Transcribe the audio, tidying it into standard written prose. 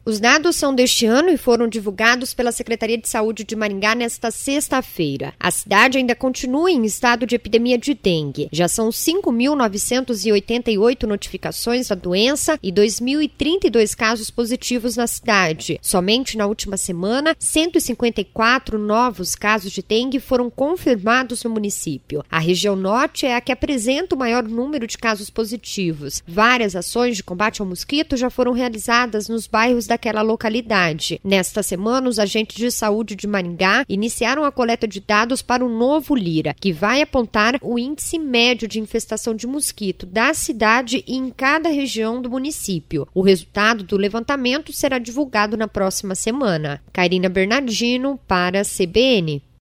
Os dados são deste ano e foram divulgados pela Secretaria de Saúde de Maringá nesta sexta-feira. A cidade ainda continua em estado de epidemia de dengue. Já são 5.988 notificações da doença e 2.032 casos positivos na cidade. Somente na última semana, 154 novos casos de dengue foram confirmados no município. A região norte é a que apresenta o maior número de casos positivos. Várias ações de combate ao mosquito já foram realizadas nos bairros daquela localidade. Nesta semana, os agentes de saúde de Maringá iniciaram a coleta de dados para o novo Lira, que vai apontar o índice médio de infestação de mosquito da cidade e em cada região do município. O resultado do levantamento será divulgado na próxima semana. Karina Bernardino para a CBN.